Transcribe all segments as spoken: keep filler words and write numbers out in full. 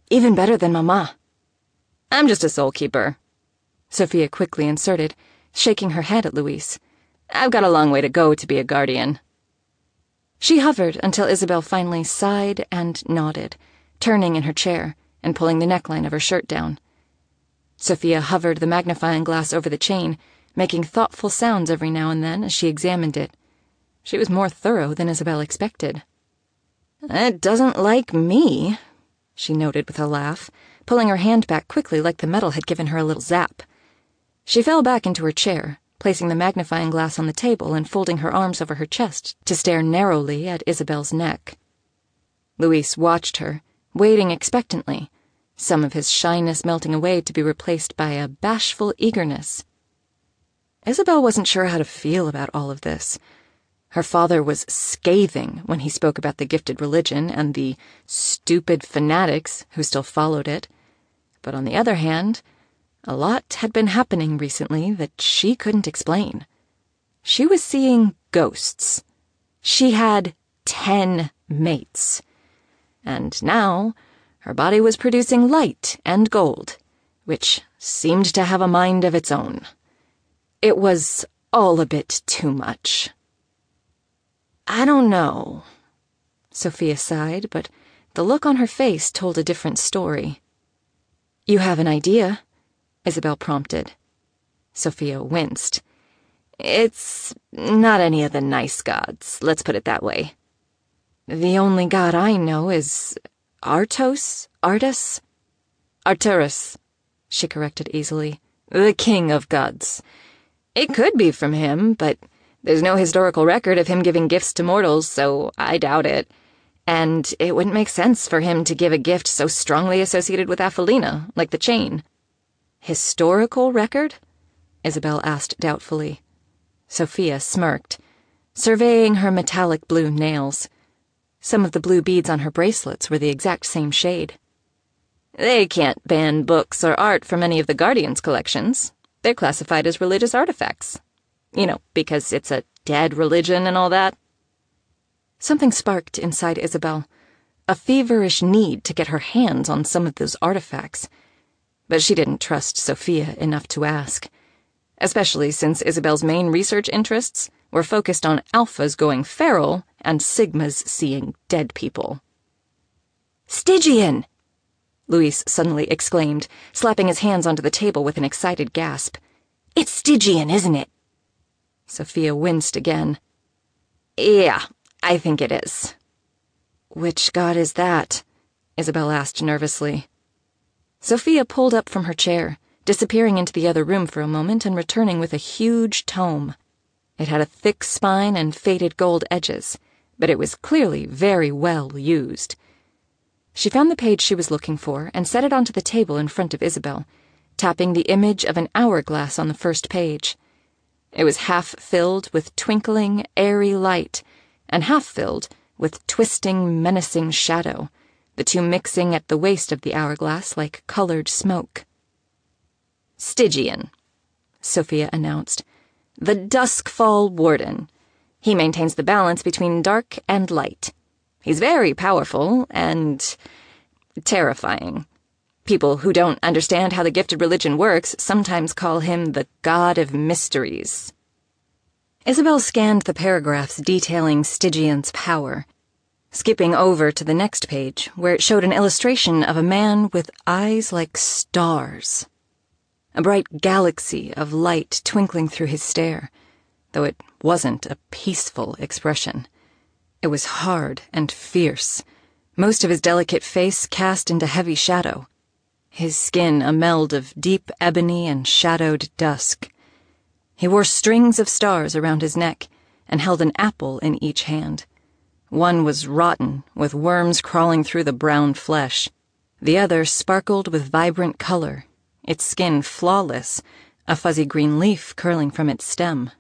Even better than Mama. I'm just a soul keeper, Sophia quickly inserted, shaking her head at Louise. I've got a long way to go to be a guardian. She hovered until Isabel finally sighed and nodded, turning in her chair and pulling the neckline of her shirt down. Sophia hovered the magnifying glass over the chain, making thoughtful sounds every now and then as she examined it. She was more thorough than Isabel expected. It doesn't like me, she noted with a laugh, pulling her hand back quickly like the metal had given her a little zap. She fell back into her chair, placing the magnifying glass on the table and folding her arms over her chest to stare narrowly at Isabel's neck. Louise watched her, waiting expectantly, some of his shyness melting away to be replaced by a bashful eagerness. Isabel wasn't sure how to feel about all of this. Her father was scathing when he spoke about the gifted religion and the stupid fanatics who still followed it. But on the other hand, a lot had been happening recently that she couldn't explain. She was seeing ghosts. She had ten mates. And now her body was producing light and gold, which seemed to have a mind of its own. It was all a bit too much. I don't know, Sophia sighed, but the look on her face told a different story. You have an idea? Isabel prompted. Sophia winced. It's not any of the nice gods, let's put it that way. The only god I know is Artos? Artus? Arturus, she corrected easily. The king of gods. It could be from him, but there's no historical record of him giving gifts to mortals, so I doubt it. And it wouldn't make sense for him to give a gift so strongly associated with Aphilina, like the chain. Historical record? Isabel asked doubtfully. Sophia smirked, surveying her metallic blue nails. Some of the blue beads on her bracelets were the exact same shade. They can't ban books or art from any of the Guardians' collections. They're classified as religious artifacts. You know, because it's a dead religion and all that. Something sparked inside Isabel, a feverish need to get her hands on some of those artifacts. But she didn't trust Sophia enough to ask, especially since Isabel's main research interests were focused on alphas going feral and sigmas seeing dead people. Stygian! Louise suddenly exclaimed, slapping his hands onto the table with an excited gasp. It's Stygian, isn't it? Sophia winced again. Yeah, I think it is. Which god is that? Isabel asked nervously. Sophia pulled up from her chair, disappearing into the other room for a moment and returning with a huge tome. It had a thick spine and faded gold edges, but it was clearly very well used. She found the page she was looking for and set it onto the table in front of Isabel, tapping the image of an hourglass on the first page. It was half filled with twinkling, airy light, and half filled with twisting, menacing shadow, the two mixing at the waist of the hourglass like colored smoke. Stygian, Sophia announced. The Duskfall Warden. He maintains the balance between dark and light. He's very powerful and terrifying. People who don't understand how the gifted religion works sometimes call him the God of Mysteries. Isabel scanned the paragraphs detailing Stygian's power, skipping over to the next page, where it showed an illustration of a man with eyes like stars. A bright galaxy of light twinkling through his stare, though it wasn't a peaceful expression. It was hard and fierce, most of his delicate face cast into heavy shadow, his skin a meld of deep ebony and shadowed dusk. He wore strings of stars around his neck and held an apple in each hand. One was rotten, with worms crawling through the brown flesh. The other sparkled with vibrant color, its skin flawless, a fuzzy green leaf curling from its stem.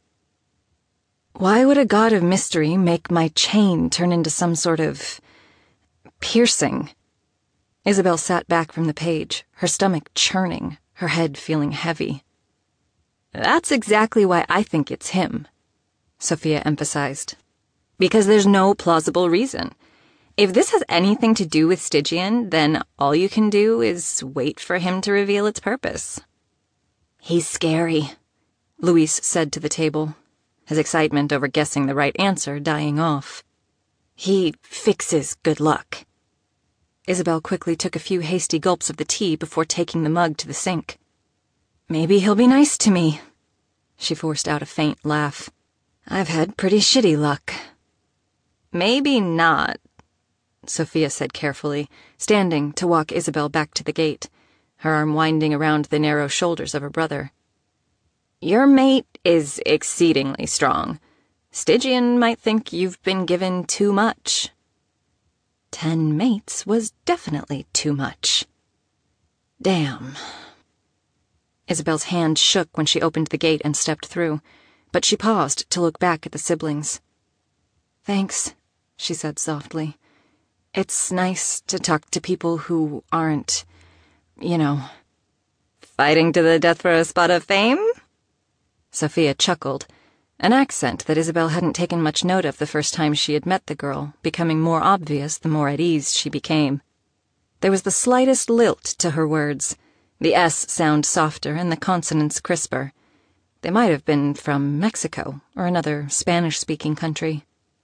Why would a god of mystery make my chain turn into some sort of piercing? Isabel sat back from the page, her stomach churning, her head feeling heavy. That's exactly why I think it's him, Sophia emphasized. Because there's no plausible reason. If this has anything to do with Stygian, then all you can do is wait for him to reveal its purpose. He's scary, Louise said to the table, his excitement over guessing the right answer dying off. He fixes good luck. Isabel quickly took a few hasty gulps of the tea before taking the mug to the sink. Maybe he'll be nice to me. She forced out a faint laugh. I've had pretty shitty luck. Maybe not, Sophia said carefully, standing to walk Isabel back to the gate, her arm winding around the narrow shoulders of her brother. Your mate is exceedingly strong. Stygian might think you've been given too much. Ten mates was definitely too much. Damn. Isabel's hand shook when she opened the gate and stepped through, but she paused to look back at the siblings. Thanks, she said softly. It's nice to talk to people who aren't, you know... Fighting to the death for a spot of fame? Sophia chuckled, an accent that Isabel hadn't taken much note of the first time she had met the girl, becoming more obvious the more at ease she became. There was the slightest lilt to her words, the S sound softer and the consonants crisper. They might have been from Mexico or another Spanish-speaking country.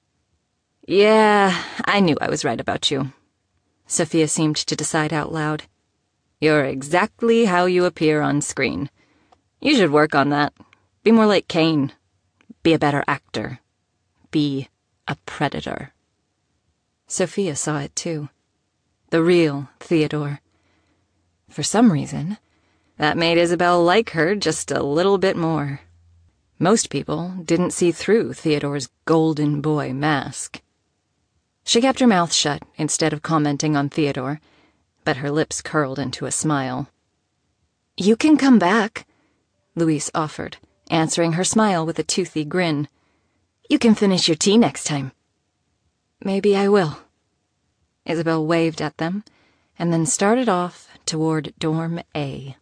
Yeah, I knew I was right about you, Sophia seemed to decide out loud. You're exactly how you appear on screen. You should work on that. Be more like Kane. Be a better actor. Be a predator. Sophia saw it too. The real Theodore. For some reason, that made Isabel like her just a little bit more. Most people didn't see through Theodore's golden boy mask. She kept her mouth shut instead of commenting on Theodore, but her lips curled into a smile. You can come back, Louise offered, answering her smile with a toothy grin. You can finish your tea next time. Maybe I will. Isabel waved at them, and then started off toward Dorm A.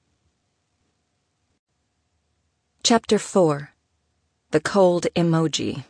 Chapter four. The Cold Emoji.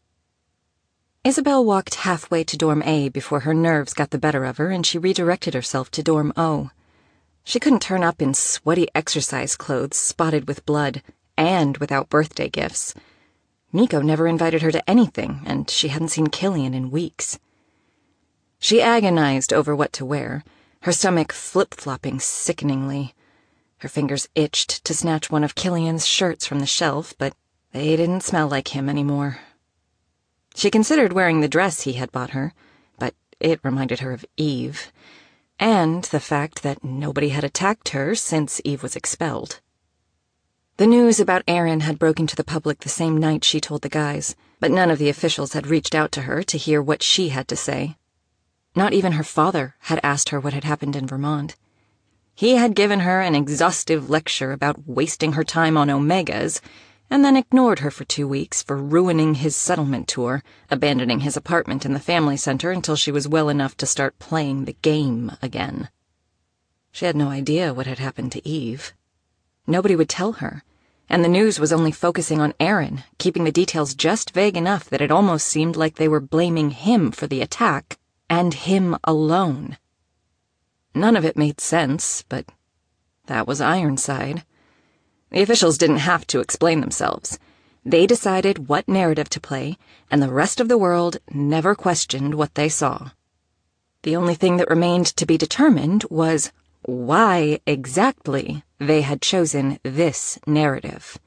Isabel walked halfway to Dorm A before her nerves got the better of her and she redirected herself to Dorm O. She couldn't turn up in sweaty exercise clothes spotted with blood, and without birthday gifts. Nico never invited her to anything, and she hadn't seen Killian in weeks. She agonized over what to wear, her stomach flip-flopping sickeningly. Her fingers itched to snatch one of Killian's shirts from the shelf, but they didn't smell like him anymore. She considered wearing the dress he had bought her, but it reminded her of Eve, and the fact that nobody had attacked her since Eve was expelled. The news about Aaron had broken to the public the same night she told the guys, but none of the officials had reached out to her to hear what she had to say. Not even her father had asked her what had happened in Vermont. He had given her an exhaustive lecture about wasting her time on Omegas, and then ignored her for two weeks for ruining his settlement tour, abandoning his apartment in the family center until she was well enough to start playing the game again. She had no idea what had happened to Eve. Nobody would tell her, and the news was only focusing on Aaron, keeping the details just vague enough that it almost seemed like they were blaming him for the attack, and him alone. None of it made sense, but that was Ironside. The officials didn't have to explain themselves. They decided what narrative to play, and the rest of the world never questioned what they saw. The only thing that remained to be determined was why exactly they had chosen this narrative.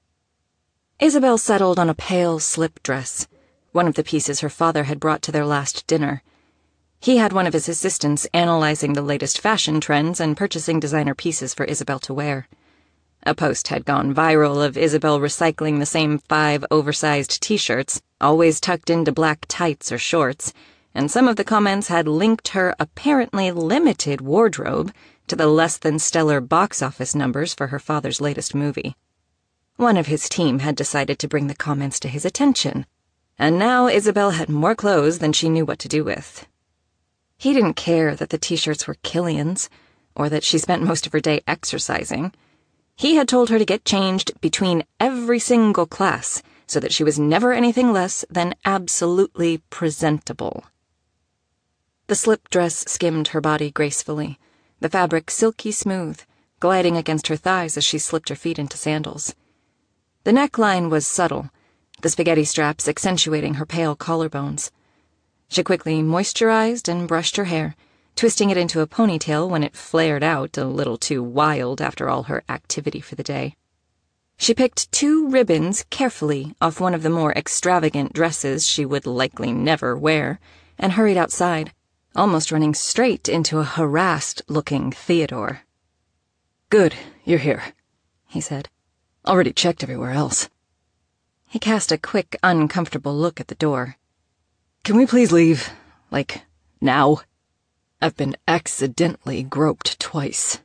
Isabel settled on a pale slip dress, one of the pieces her father had brought to their last dinner. He had one of his assistants analyzing the latest fashion trends and purchasing designer pieces for Isabel to wear. A post had gone viral of Isabel recycling the same five oversized t-shirts, always tucked into black tights or shorts, and some of the comments had linked her apparently limited wardrobe to the less-than-stellar box office numbers for her father's latest movie. One of his team had decided to bring the comments to his attention, and now Isabel had more clothes than she knew what to do with. He didn't care that the t-shirts were Killian's, or that she spent most of her day exercising. He had told her to get changed between every single class so that she was never anything less than absolutely presentable. The slip dress skimmed her body gracefully, the fabric silky smooth, gliding against her thighs as she slipped her feet into sandals. The neckline was subtle, the spaghetti straps accentuating her pale collarbones. She quickly moisturized and brushed her hair, twisting it into a ponytail when it flared out a little too wild after all her activity for the day. She picked two ribbons carefully off one of the more extravagant dresses she would likely never wear, and hurried outside, almost running straight into a harassed-looking Theodore. "Good, you're here," he said. "Already checked everywhere else." He cast a quick, uncomfortable look at the door. "Can we please leave? Like, now? I've been accidentally groped twice."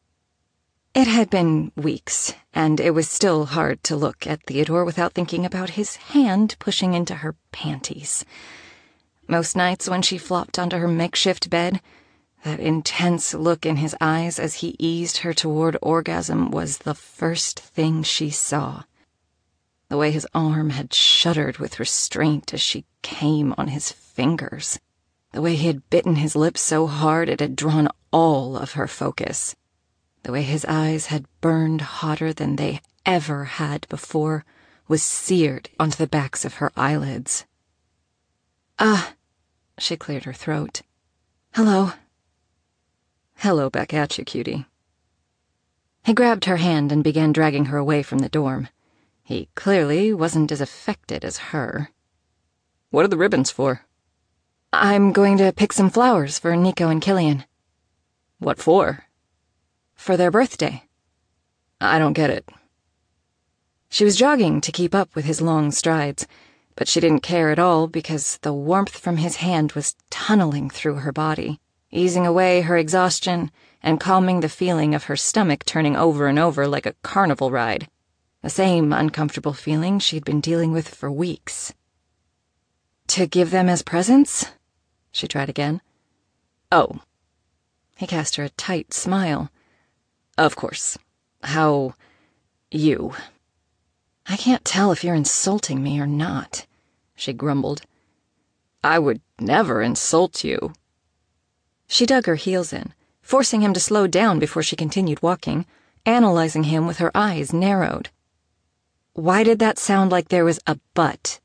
It had been weeks, and it was still hard to look at Theodore without thinking about his hand pushing into her panties. Most nights when she flopped onto her makeshift bed, that intense look in his eyes as he eased her toward orgasm was the first thing she saw. The way his arm had shuddered with restraint as she came on his fingers. The way he had bitten his lips so hard it had drawn all of her focus. The way his eyes had burned hotter than they ever had before was seared onto the backs of her eyelids. "Ah," she cleared her throat. "Hello." "Hello back at you, cutie." He grabbed her hand and began dragging her away from the dorm. He clearly wasn't as affected as her. "What are the ribbons for?" "I'm going to pick some flowers for Nico and Killian." "What for?" "For their birthday." "I don't get it." She was jogging to keep up with his long strides, but she didn't care at all because the warmth from his hand was tunneling through her body, easing away her exhaustion and calming the feeling of her stomach turning over and over like a carnival ride, the same uncomfortable feeling she'd been dealing with for weeks. "To give them as presents?" she tried again. "Oh." He cast her a tight smile. "Of course. How... you." "I can't tell if you're insulting me or not," she grumbled. "I would never insult you." She dug her heels in, forcing him to slow down before she continued walking, analyzing him with her eyes narrowed. "Why did that sound like there was a but?"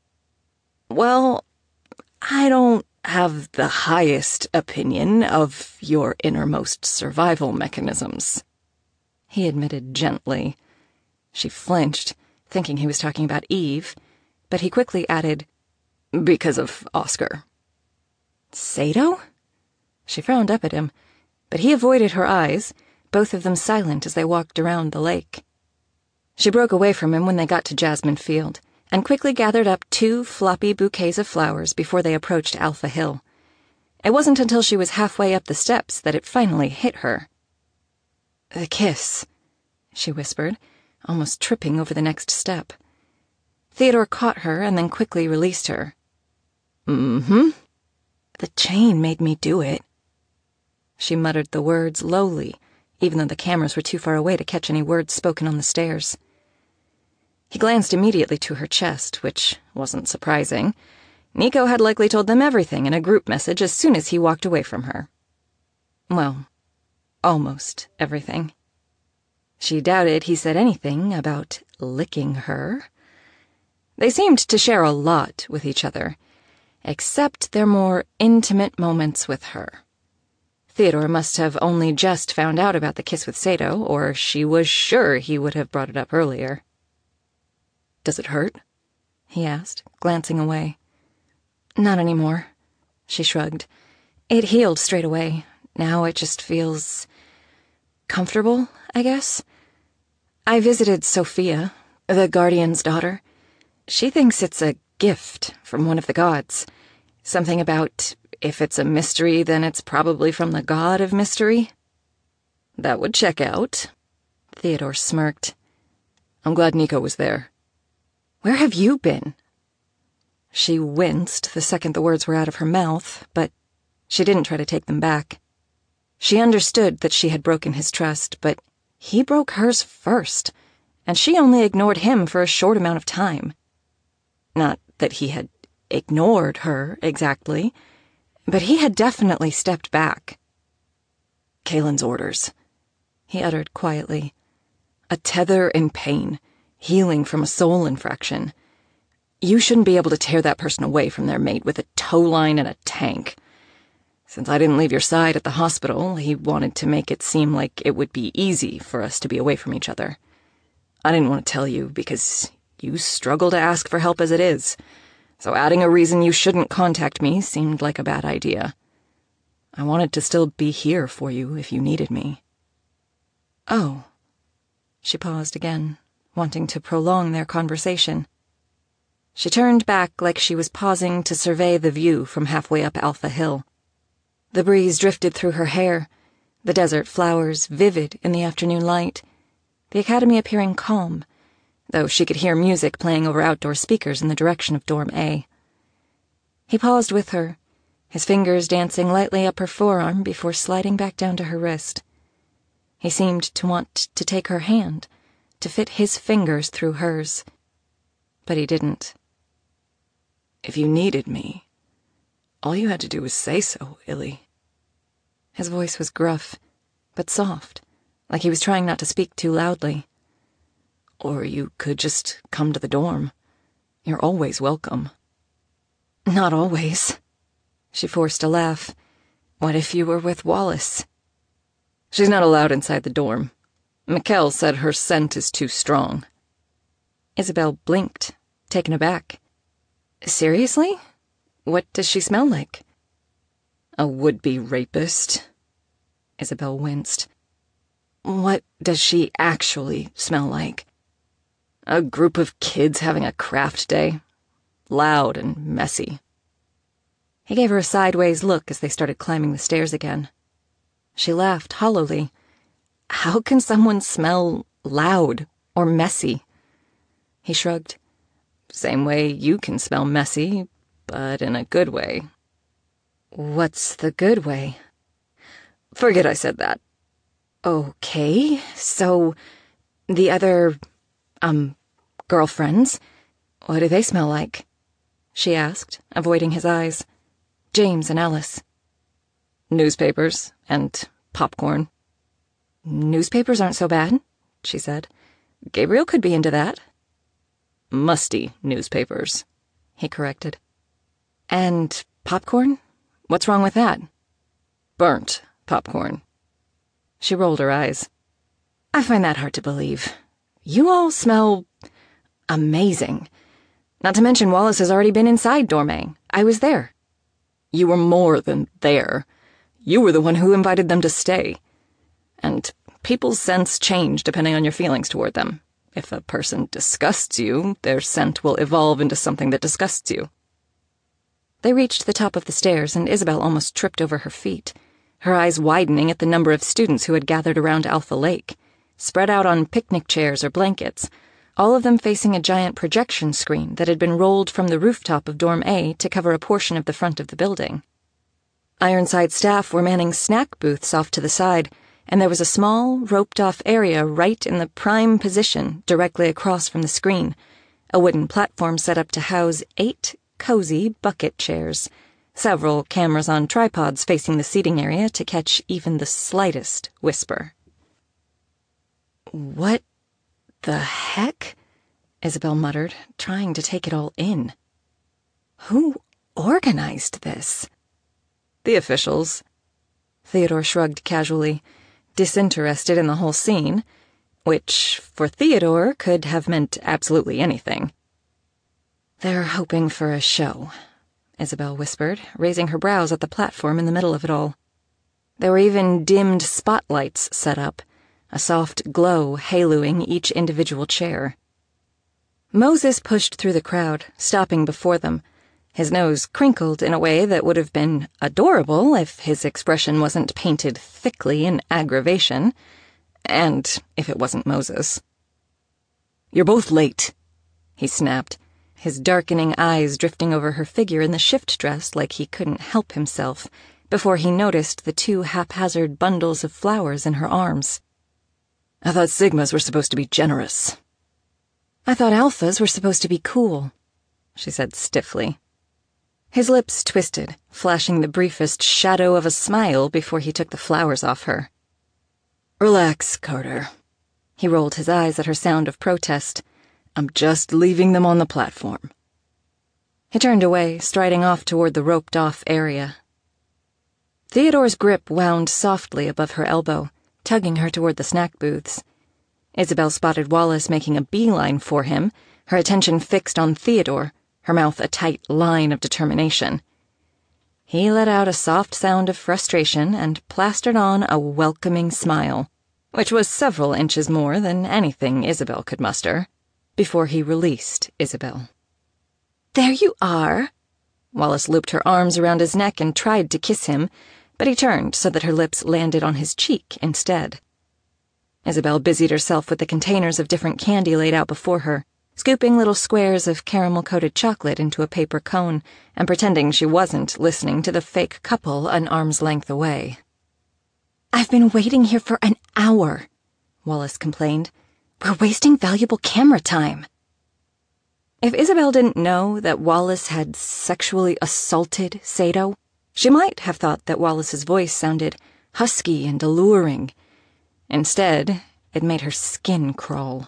"Well, I don't have the highest opinion of your innermost survival mechanisms," he admitted gently. She flinched, thinking he was talking about Eve, but he quickly added, "Because of Oscar." "Sato?" She frowned up at him, but he avoided her eyes, both of them silent as they walked around the lake. She broke away from him when they got to Jasmine Field, and quickly gathered up two floppy bouquets of flowers before they approached Alpha Hill. It wasn't until she was halfway up the steps that it finally hit her. "The kiss," she whispered, almost tripping over the next step. Theodore caught her and then quickly released her. "Mm-hmm." "The chain made me do it." She muttered the words lowly, even though the cameras were too far away to catch any words spoken on the stairs. He glanced immediately to her chest, which wasn't surprising. Nico had likely told them everything in a group message as soon as he walked away from her. Well, almost everything. She doubted he said anything about licking her. They seemed to share a lot with each other, except their more intimate moments with her. Theodore must have only just found out about the kiss with Sato, or she was sure he would have brought it up earlier. "Does it hurt?" he asked, glancing away. "Not anymore," she shrugged. "It healed straight away. Now it just feels comfortable, I guess. I visited Sophia, the Guardian's daughter. She thinks it's a gift from one of the gods. Something about if it's a mystery, then it's probably from the god of mystery." "That would check out." Theodore smirked. "I'm glad Nico was there." "Where have you been?" She winced the second the words were out of her mouth, but she didn't try to take them back. She understood that she had broken his trust, but he broke hers first, and she only ignored him for a short amount of time. Not that he had ignored her, exactly. but he had definitely stepped back. Kaylin's orders, he uttered quietly. A tether in pain, healing from a soul infraction. You shouldn't be able to tear that person away from their mate with a tow line and a tank. Since I didn't leave your side at the hospital, he wanted to make it seem like it would be easy for us to be away from each other. I didn't want to tell you because you struggle to ask for help as it is, so adding a reason you shouldn't contact me seemed like a bad idea. I wanted to still be here for you if you needed me. Oh. She paused again, wanting to prolong their conversation. She turned back like she was pausing to survey the view from halfway up Alpha Hill. The breeze drifted through her hair, the desert flowers vivid in the afternoon light, the academy appearing calm, though she could hear music playing over outdoor speakers in the direction of Dorm A. He paused with her, his fingers dancing lightly up her forearm before sliding back down to her wrist. He seemed to want to take her hand, to fit his fingers through hers. But he didn't. If you needed me, all you had to do was say so, Illy. His voice was gruff, but soft, like he was trying not to speak too loudly. Or you could just come to the dorm. You're always welcome. Not always. She forced a laugh. What if you were with Wallace? She's not allowed inside the dorm. Mikkel said her scent is too strong. Isabel blinked, taken aback. Seriously? What does she smell like? A would-be rapist. Isabel winced. What does she actually smell like? A group of kids having a craft day. Loud and messy. He gave her a sideways look as they started climbing the stairs again. She laughed hollowly. How can someone smell loud or messy? He shrugged. Same way you can smell messy, but in a good way. What's the good way? Forget I said that. Okay, so the other, um, girlfriends, what do they smell like? She asked, avoiding his eyes. James and Alice. Newspapers and popcorn. Newspapers aren't so bad, she said. Gabriel could be into that. Musty newspapers, he corrected. And popcorn? What's wrong with that? Burnt popcorn. She rolled her eyes. I find that hard to believe. You all smell amazing. Not to mention Wallace has already been inside Dorm A. I was there. You were more than there. You were the one who invited them to stay. And people's scents change depending on your feelings toward them. If a person disgusts you, their scent will evolve into something that disgusts you. They reached the top of the stairs, and Isabel almost tripped over her feet, her eyes widening at the number of students who had gathered around Alpha Lake, spread out on picnic chairs or blankets, all of them facing a giant projection screen that had been rolled from the rooftop of Dorm A to cover a portion of the front of the building. Ironside staff were manning snack booths off to the side, and there was a small, roped-off area right in the prime position directly across from the screen, a wooden platform set up to house eight cozy bucket chairs, several cameras on tripods facing the seating area to catch even the slightest whisper. What the heck? Isabel muttered, trying to take it all in. Who organized this? The officials. Theodore shrugged casually, disinterested in the whole scene, which, for Theodore, could have meant absolutely anything. They're hoping for a show, Isabel whispered, raising her brows at the platform in the middle of it all. There were even dimmed spotlights set up, a soft glow haloing each individual chair. Moses pushed through the crowd, stopping before them, his nose crinkled in a way that would have been adorable if his expression wasn't painted thickly in aggravation, and if it wasn't Moses. You're both late, he snapped, his darkening eyes drifting over her figure in the shift dress like he couldn't help himself, before he noticed the two haphazard bundles of flowers in her arms. I thought Sigmas were supposed to be generous. I thought Alphas were supposed to be cool, she said stiffly. His lips twisted, flashing the briefest shadow of a smile before he took the flowers off her. Relax, Carter. He rolled his eyes at her sound of protest. I'm just leaving them on the platform. He turned away, striding off toward the roped-off area. Theodore's grip wound softly above her elbow, tugging her toward the snack booths. Isabel spotted Wallace making a beeline for him, her attention fixed on Theodore, her mouth a tight line of determination. He let out a soft sound of frustration and plastered on a welcoming smile, which was several inches more than anything Isabel could muster, before he released Isabel. There you are. Wallace looped her arms around his neck and tried to kiss him, but he turned so that her lips landed on his cheek instead. Isabel busied herself with the containers of different candy laid out before her, scooping little squares of caramel-coated chocolate into a paper cone and pretending she wasn't listening to the fake couple an arm's length away. I've been waiting here for an hour, Wallace complained. We're wasting valuable camera time. If Isabel didn't know that Wallace had sexually assaulted Sato, she might have thought that Wallace's voice sounded husky and alluring. Instead, it made her skin crawl.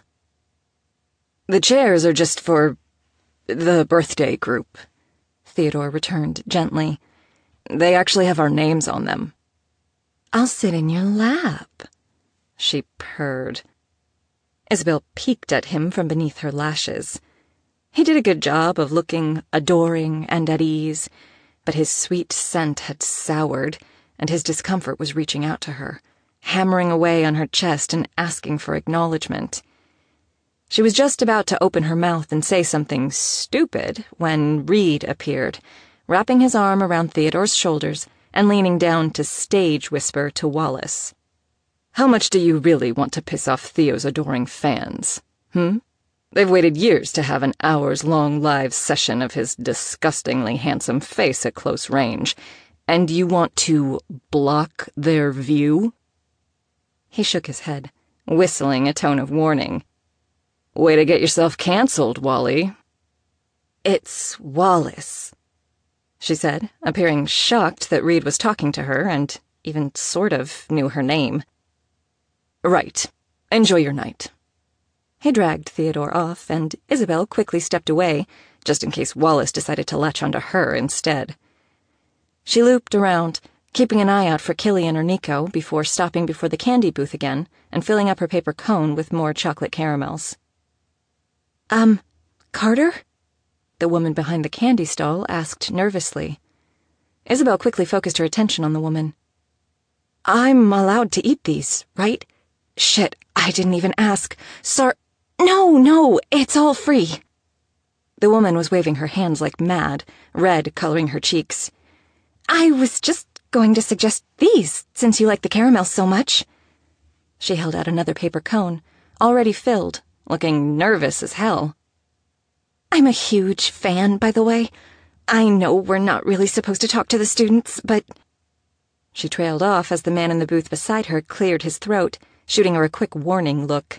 The chairs are just for the birthday group, Theodore returned gently. They actually have our names on them. I'll sit in your lap, she purred. Isabel peeked at him from beneath her lashes. He did a good job of looking adoring and at ease, but his sweet scent had soured, and his discomfort was reaching out to her, hammering away on her chest and asking for acknowledgement. She was just about to open her mouth and say something stupid when Reed appeared, wrapping his arm around Theodore's shoulders and leaning down to stage whisper to Wallace. How much do you really want to piss off Theo's adoring fans, hmm? They've waited years to have an hours-long live session of his disgustingly handsome face at close range, and you want to block their view? He shook his head, whistling a tone of warning. Way to get yourself cancelled, Wally. It's Wallace, she said, appearing shocked that Reed was talking to her and even sort of knew her name. Right. Enjoy your night. He dragged Theodore off, and Isabel quickly stepped away, just in case Wallace decided to latch onto her instead. She looped around, keeping an eye out for Killian or Nico before stopping before the candy booth again and filling up her paper cone with more chocolate caramels. Um, Carter? The woman behind the candy stall asked nervously. Isabel quickly focused her attention on the woman. I'm allowed to eat these, right? Shit, I didn't even ask. Sorry. No, no, it's all free. The woman was waving her hands like mad, red coloring her cheeks. I was just going to suggest these, since you like the caramel so much. She held out another paper cone, already filled, looking nervous as hell. I'm a huge fan, by the way. I know we're not really supposed to talk to the students, but... She trailed off as the man in the booth beside her cleared his throat, shooting her a quick warning look.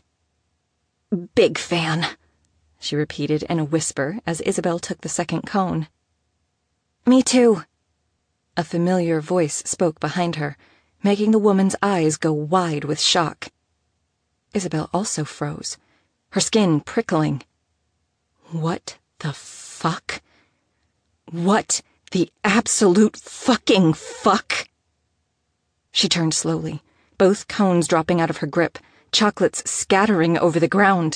Big fan, she repeated in a whisper as Isabel took the second cone. Me too. A familiar voice spoke behind her, making the woman's eyes go wide with shock. Isabel also froze, her skin prickling. What the fuck? What the absolute fucking fuck? She turned slowly, both cones dropping out of her grip, chocolates scattering over the ground.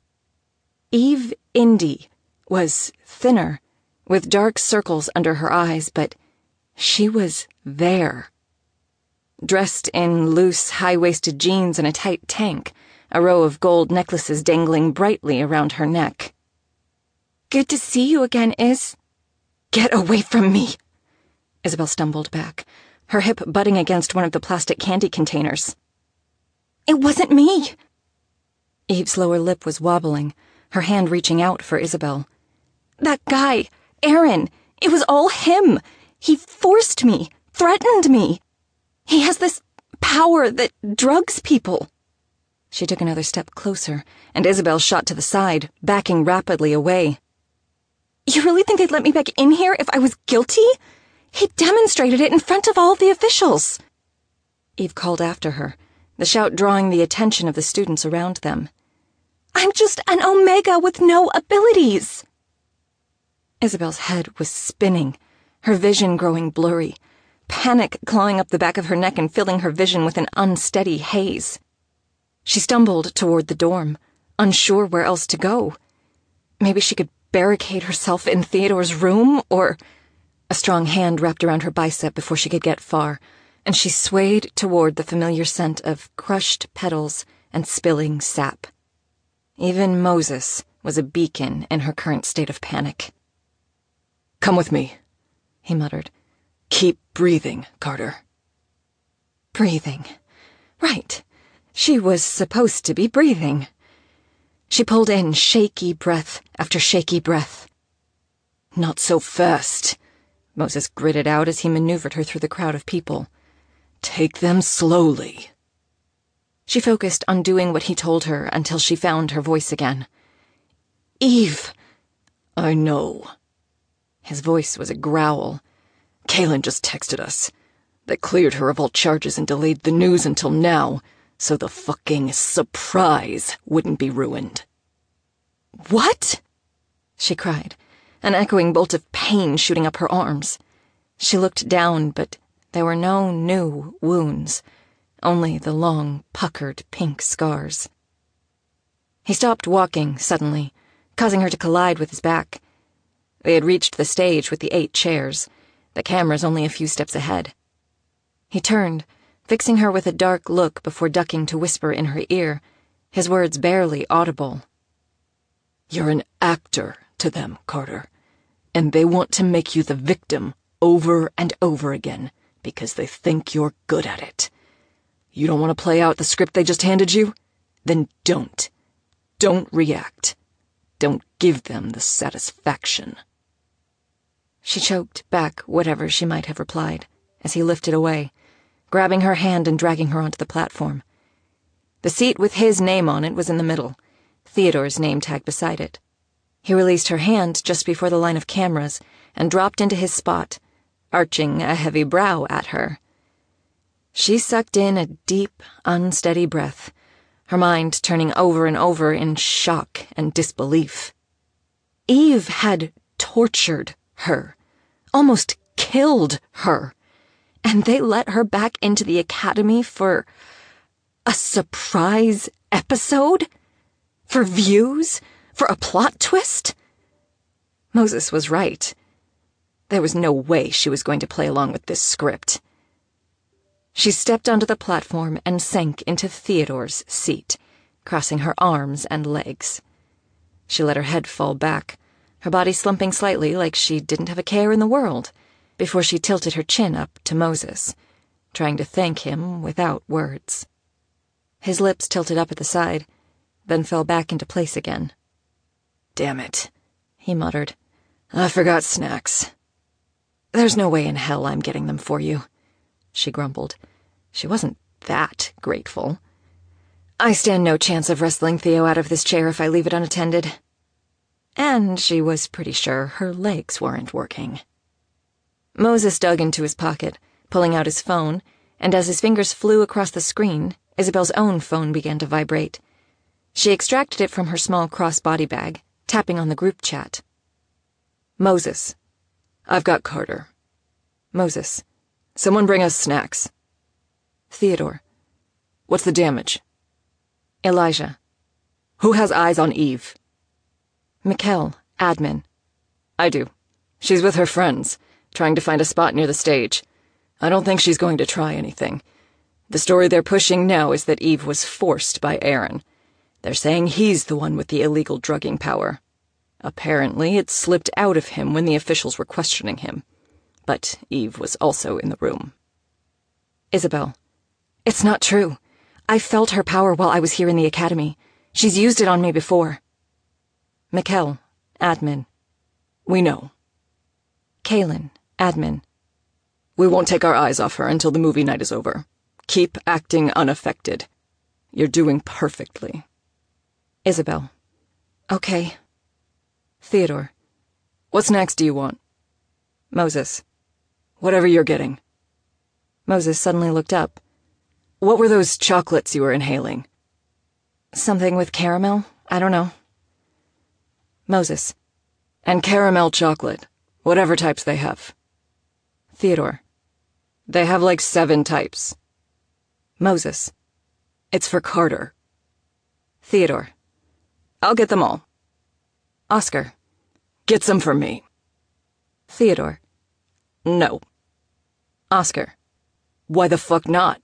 Eve Indy was thinner, with dark circles under her eyes, but she was there. Dressed in loose, high-waisted jeans and a tight tank, a row of gold necklaces dangling brightly around her neck. Good to see you again, Is. Get away from me! Isabel stumbled back, her hip butting against one of the plastic candy containers. It wasn't me! Eve's lower lip was wobbling, her hand reaching out for Isabel. That guy, Aaron, it was all him. He forced me, threatened me. He has this power that drugs people. She took another step closer, and Isabel shot to the side, backing rapidly away. You really think they'd let me back in here if I was guilty? He demonstrated it in front of all of the officials. Eve called after her, the shout drawing the attention of the students around them. I'm just an Omega with no abilities. Isabel's head was spinning, her vision growing blurry, panic clawing up the back of her neck and filling her vision with an unsteady haze. She stumbled toward the dorm, unsure where else to go. Maybe she could barricade herself in Theodore's room, or... A strong hand wrapped around her bicep before she could get far, and she swayed toward the familiar scent of crushed petals and spilling sap. Even Moses was a beacon in her current state of panic. "Come with me," he muttered. "Keep breathing, Carter." Breathing. Right. She was supposed to be breathing. She pulled in shaky breath after shaky breath. "Not so fast," Moses gritted out as he maneuvered her through the crowd of people. "Take them slowly." She focused on doing what he told her until she found her voice again. "Eve." "I know." His voice was a growl. "Caitlin just texted us. They cleared her of all charges and delayed the news until now, so the fucking surprise wouldn't be ruined." "What?" she cried, an echoing bolt of pain shooting up her arms. She looked down, but there were no new wounds, only the long, puckered pink scars. He stopped walking suddenly, causing her to collide with his back. They had reached the stage with the eight chairs, the cameras only a few steps ahead. He turned, fixing her with a dark look before ducking to whisper in her ear, his words barely audible. "You're an actor to them, Carter, and they want to make you the victim over and over again because they think you're good at it. You don't want to play out the script they just handed you? Then don't. Don't react. Don't give them the satisfaction." She choked back whatever she might have replied as he lifted away, grabbing her hand and dragging her onto the platform. The seat with his name on it was in the middle, Theodore's name tag beside it. He released her hand just before the line of cameras and dropped into his spot, arching a heavy brow at her. She sucked in a deep, unsteady breath, her mind turning over and over in shock and disbelief. Eve had tortured her, almost killed her, and they let her back into the academy for a surprise episode? For views? For a plot twist? Moses was right. There was no way she was going to play along with this script. She stepped onto the platform and sank into Theodore's seat, crossing her arms and legs. She let her head fall back, her body slumping slightly like she didn't have a care in the world, before she tilted her chin up to Moses, trying to thank him without words. His lips tilted up at the side, then fell back into place again. "Damn it," he muttered. "I forgot snacks." "There's no way in hell I'm getting them for you," she grumbled. She wasn't that grateful. "I stand no chance of wrestling Theo out of this chair if I leave it unattended." And she was pretty sure her legs weren't working. Moses dug into his pocket, pulling out his phone, and as his fingers flew across the screen, Isabel's own phone began to vibrate. She extracted it from her small crossbody bag, tapping on the group chat. Moses. "I've got Carter." Moses. "Someone bring us snacks." Theodore. "What's the damage?" Elijah. "Who has eyes on Eve?" Mikkel, admin. "I do. She's with her friends, trying to find a spot near the stage. I don't think she's going to try anything. The story they're pushing now is that Eve was forced by Aaron. They're saying he's the one with the illegal drugging power. Apparently, it slipped out of him when the officials were questioning him. But Eve was also in the room." Isabel. "It's not true. I felt her power while I was here in the academy. She's used it on me before." Mikkel, admin. "We know." Kaylin, admin. "We won't take our eyes off her until the movie night is over. Keep acting unaffected. You're doing perfectly." Isabel. "Okay." Theodore. What snacks do you want? Moses. Whatever you're getting. Moses suddenly looked up. What were those chocolates you were inhaling? Something with caramel? I don't know. Moses. And caramel chocolate, whatever types they have. Theodore. They have like seven types. Moses. It's for Carter. Theodore. I'll get them all. Oscar. Get some for me. Theodore. No. Oscar. Why the fuck not?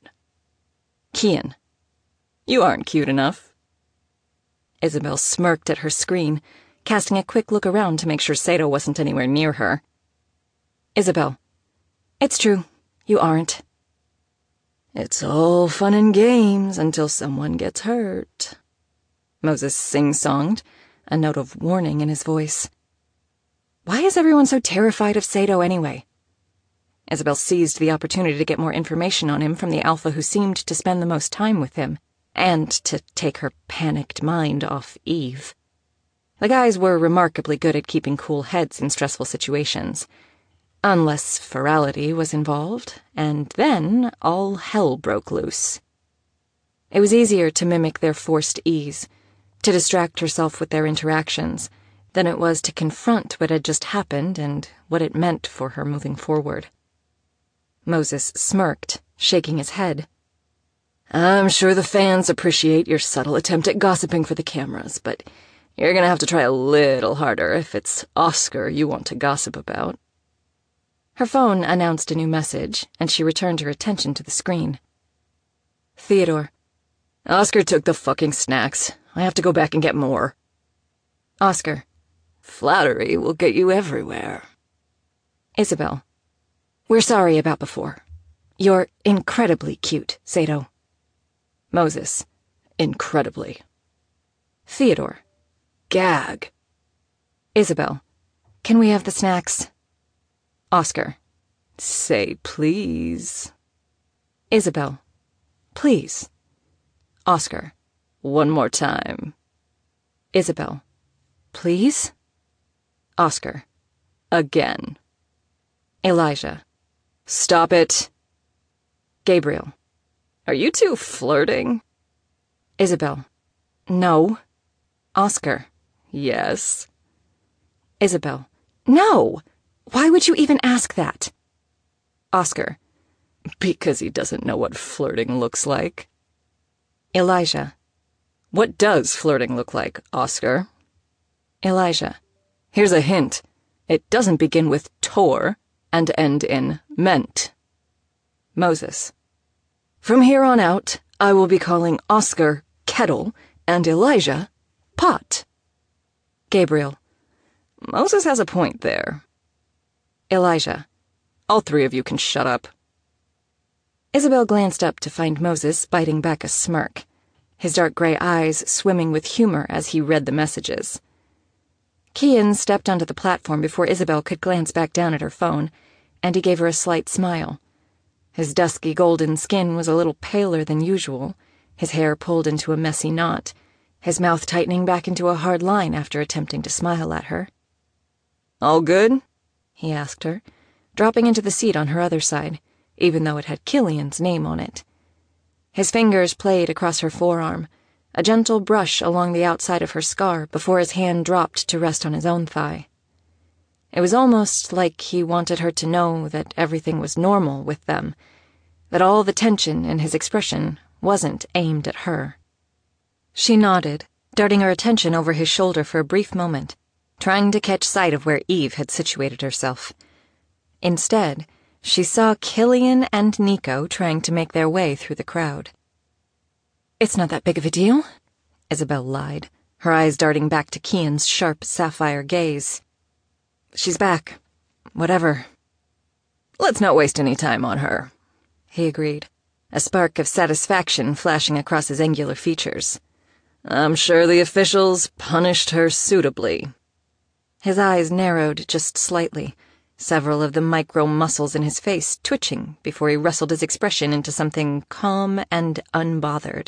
Kian. You aren't cute enough. Isabel smirked at her screen, casting a quick look around to make sure Sato wasn't anywhere near her. Isabel. It's true. You aren't. It's all fun and games until someone gets hurt. Moses sing-songed, a note of warning in his voice. Why is everyone so terrified of Sato anyway? Isabel seized the opportunity to get more information on him from the alpha who seemed to spend the most time with him, and to take her panicked mind off Eve. The guys were remarkably good at keeping cool heads in stressful situations. Unless ferality was involved, and then all hell broke loose. It was easier to mimic their forced ease, to distract herself with their interactions, than it was to confront what had just happened and what it meant for her moving forward. Moses smirked, shaking his head. I'm sure the fans appreciate your subtle attempt at gossiping for the cameras, but you're gonna have to try a little harder if it's Oscar you want to gossip about. Her phone announced a new message, and she returned her attention to the screen. Theodore. Oscar took the fucking snacks. I have to go back and get more. Oscar. Flattery will get you everywhere. Isabel. We're sorry about before. You're incredibly cute, Sato. Moses. Incredibly. Theodore. Gag. Isabel. Can we have the snacks? Oscar. Say please. Isabel. Please. Oscar. One more time. Isabel. Please? Oscar. Again. Elijah. Stop it. Gabriel. Are you two flirting? Isabel. No. Oscar. Yes. Isabel. No! Why would you even ask that? Oscar. Because he doesn't know what flirting looks like. Elijah. What does flirting look like, Oscar? Elijah. Here's a hint. It doesn't begin with tor and end in meant. Moses. From here on out, I will be calling Oscar kettle and Elijah pot. Gabriel. Moses has a point there. Elijah. All three of you can shut up. Isabel glanced up to find Moses biting back a smirk, his dark gray eyes swimming with humor as he read the messages. Kian stepped onto the platform before Isabel could glance back down at her phone, and he gave her a slight smile. His dusky golden skin was a little paler than usual, his hair pulled into a messy knot, his mouth tightening back into a hard line after attempting to smile at her. All good? He asked her, dropping into the seat on her other side, even though it had Killian's name on it. His fingers played across her forearm, a gentle brush along the outside of her scar before his hand dropped to rest on his own thigh. It was almost like he wanted her to know that everything was normal with them, that all the tension in his expression wasn't aimed at her. She nodded, darting her attention over his shoulder for a brief moment, trying to catch sight of where Eve had situated herself. Instead, she saw Killian and Nico trying to make their way through the crowd. It's not that big of a deal, Isabel lied, her eyes darting back to Kian's sharp sapphire gaze. She's back. Whatever. Let's not waste any time on her, he agreed, a spark of satisfaction flashing across his angular features. I'm sure the officials punished her suitably. His eyes narrowed just slightly, several of the micro-muscles in his face twitching before he wrestled his expression into something calm and unbothered.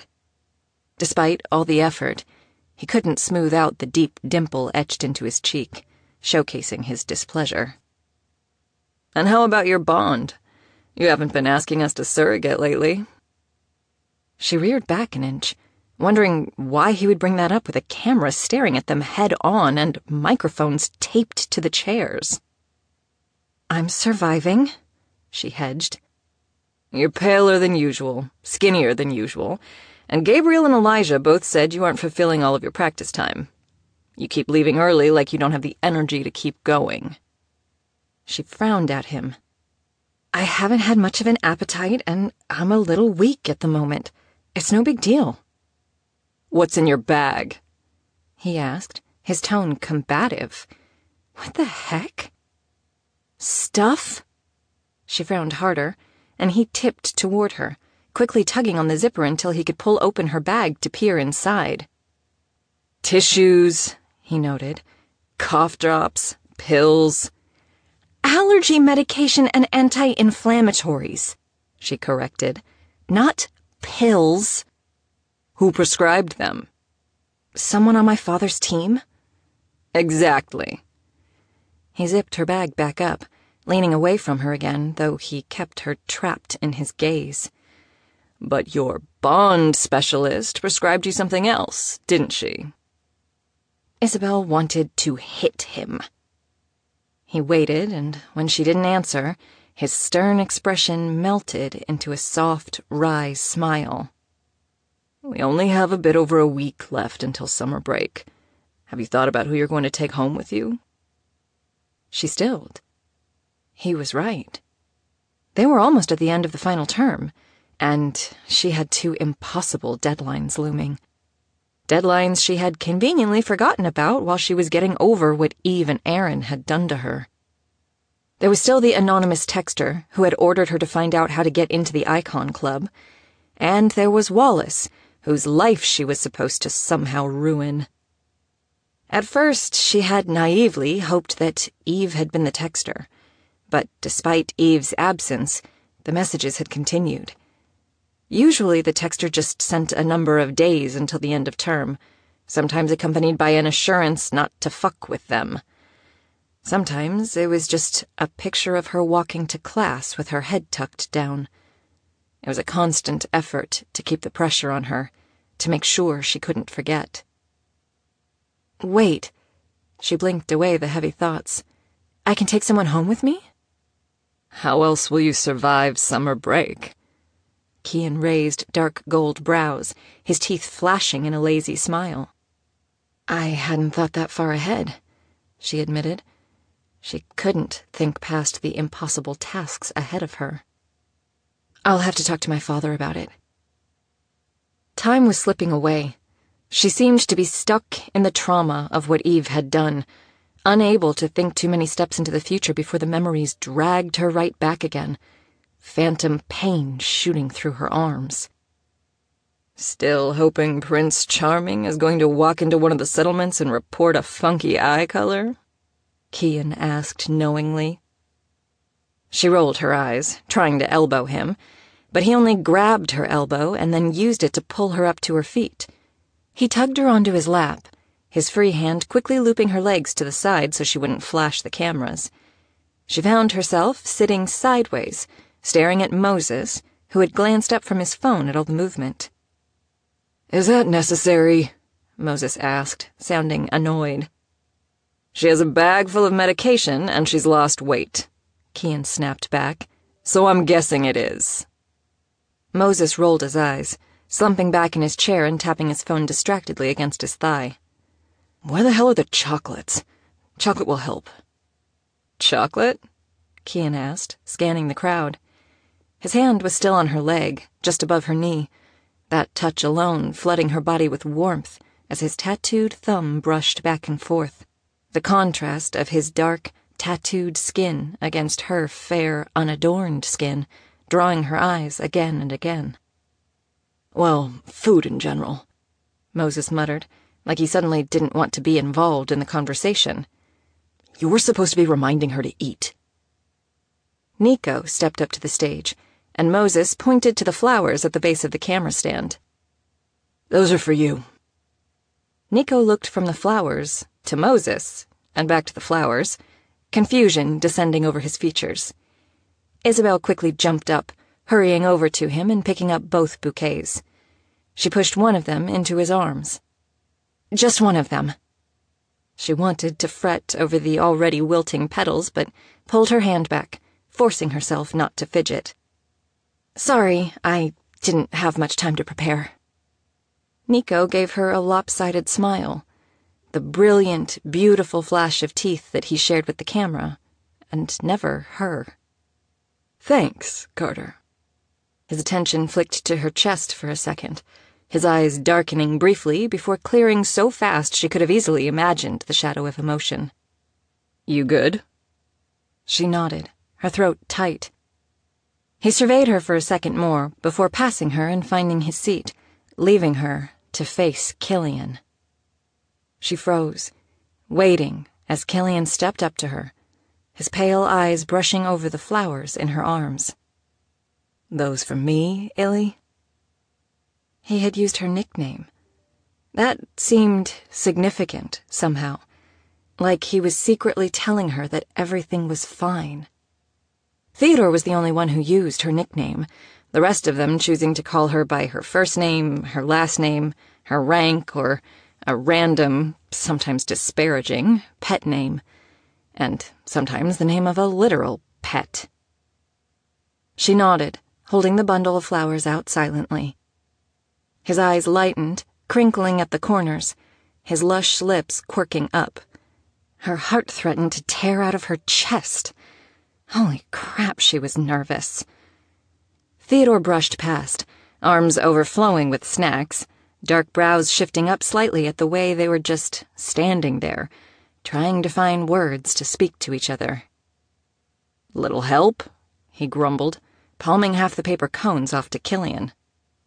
Despite all the effort, he couldn't smooth out the deep dimple etched into his cheek, showcasing his displeasure. "And how about your bond? You haven't been asking us to surrogate lately." She reared back an inch, wondering why he would bring that up with a camera staring at them head-on and microphones taped to the chairs. "I'm surviving," she hedged. "You're paler than usual, skinnier than usual, and Gabriel and Elijah both said you aren't fulfilling all of your practice time. You keep leaving early like you don't have the energy to keep going." She frowned at him. "I haven't had much of an appetite, and I'm a little weak at the moment. It's no big deal." "What's in your bag?" he asked, his tone combative. What the heck? "Stuff?" She frowned harder, and he tipped toward her, quickly tugging on the zipper until he could pull open her bag to peer inside. "Tissues," he noted. "Cough drops, pills." "Allergy medication and anti-inflammatories," she corrected. "Not pills." "Who prescribed them?" "Someone on my father's team." "Exactly." He zipped her bag back up, leaning away from her again, though he kept her trapped in his gaze. "But your bond specialist prescribed you something else, didn't she?" Isabel wanted to hit him. He waited, and when she didn't answer, his stern expression melted into a soft, wry smile. "We only have a bit over a week left until summer break. Have you thought about who you're going to take home with you?" She stilled. He was right. They were almost at the end of the final term, and she had two impossible deadlines looming. Deadlines she had conveniently forgotten about while she was getting over what Eve and Aaron had done to her. There was still the anonymous texter who had ordered her to find out how to get into the Icon Club, and there was Wallace, whose life she was supposed to somehow ruin. At first, she had naively hoped that Eve had been the texter, but despite Eve's absence, the messages had continued. Usually the texter just sent a number of days until the end of term, sometimes accompanied by an assurance not to fuck with them. Sometimes it was just a picture of her walking to class with her head tucked down. It was a constant effort to keep the pressure on her, to make sure she couldn't forget. "Wait." She blinked away the heavy thoughts. "I can take someone home with me?" "How else will you survive summer break?" Kian raised dark gold brows, his teeth flashing in a lazy smile. "I hadn't thought that far ahead," she admitted. She couldn't think past the impossible tasks ahead of her. "I'll have to talk to my father about it." Time was slipping away. She seemed to be stuck in the trauma of what Eve had done, unable to think too many steps into the future before the memories dragged her right back again, phantom pain shooting through her arms. "Still hoping Prince Charming is going to walk into one of the settlements and report a funky eye color?" Kian asked knowingly. She rolled her eyes, trying to elbow him, but he only grabbed her elbow and then used it to pull her up to her feet. He tugged her onto his lap, his free hand quickly looping her legs to the side so she wouldn't flash the cameras. She found herself sitting sideways, staring at Moses, who had glanced up from his phone at all the movement. "Is that necessary?" Moses asked, sounding annoyed. "She has a bag full of medication and she's lost weight," Kian snapped back, "so I'm guessing it is." Moses rolled his eyes, slumping back in his chair and tapping his phone distractedly against his thigh. "Where the hell are the chocolates? Chocolate will help." "Chocolate?" Kian asked, scanning the crowd. His hand was still on her leg, just above her knee, that touch alone flooding her body with warmth as his tattooed thumb brushed back and forth, the contrast of his dark, tattooed skin against her fair, unadorned skin, drawing her eyes again and again. "Well, food in general," Moses muttered, like he suddenly didn't want to be involved in the conversation. "You were supposed to be reminding her to eat." Nico stepped up to the stage, and Moses pointed to the flowers at the base of the camera stand. "Those are for you." Nico looked from the flowers to Moses, and back to the flowers, confusion descending over his features. Isabel quickly jumped up, hurrying over to him and picking up both bouquets. She pushed one of them into his arms. Just one of them. She wanted to fret over the already wilting petals, but pulled her hand back, forcing herself not to fidget. Sorry, I didn't have much time to prepare. Nico gave her a lopsided smile, the brilliant, beautiful flash of teeth that he shared with the camera, and never her. Thanks, Carter. His attention flicked to her chest for a second, his eyes darkening briefly before clearing so fast she could have easily imagined the shadow of emotion. You good? She nodded, her throat tight. He surveyed her for a second more before passing her and finding his seat, leaving her to face Killian. She froze, waiting as Killian stepped up to her, his pale eyes brushing over the flowers in her arms. Those for me, Illy? He had used her nickname. That seemed significant, somehow, like he was secretly telling her that everything was fine. Theodore was the only one who used her nickname, the rest of them choosing to call her by her first name, her last name, her rank, or a random, sometimes disparaging, pet name, and sometimes the name of a literal pet. She nodded, holding the bundle of flowers out silently. His eyes lightened, crinkling at the corners, his lush lips quirking up. Her heart threatened to tear out of her chest. Holy crap, she was nervous. Theodore brushed past, arms overflowing with snacks, dark brows shifting up slightly at the way they were just standing there, trying to find words to speak to each other. Little help, he grumbled, palming half the paper cones off to Killian.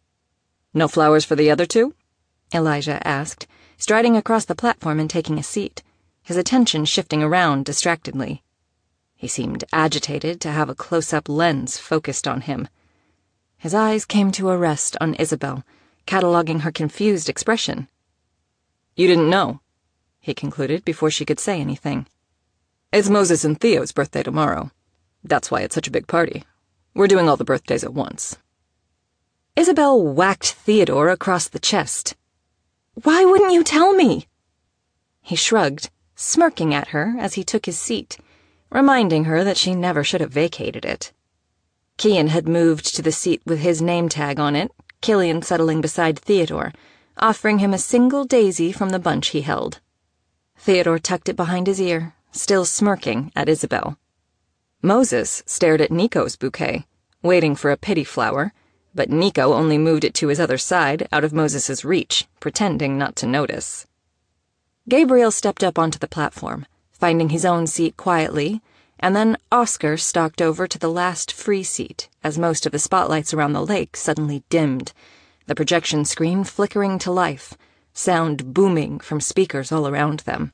No flowers for the other two? Elijah asked, striding across the platform and taking a seat, his attention shifting around distractedly. He seemed agitated to have a close-up lens focused on him. His eyes came to a rest on Isabel, cataloging her confused expression. You didn't know, he concluded before she could say anything. It's Moses and Theo's birthday tomorrow. That's why it's such a big party. We're doing all the birthdays at once. Isabel whacked Theodore across the chest. Why wouldn't you tell me? He shrugged, smirking at her as he took his seat, reminding her that she never should have vacated it. Kian had moved to the seat with his name tag on it, Killian settling beside Theodore, offering him a single daisy from the bunch he held. Theodore tucked it behind his ear, still smirking at Isabel. Moses stared at Nico's bouquet, waiting for a pity flower, but Nico only moved it to his other side, out of Moses's reach, pretending not to notice. Gabriel stepped up onto the platform, finding his own seat quietly, and then Oscar stalked over to the last free seat as most of the spotlights around the lake suddenly dimmed, the projection screen flickering to life, sound booming from speakers all around them.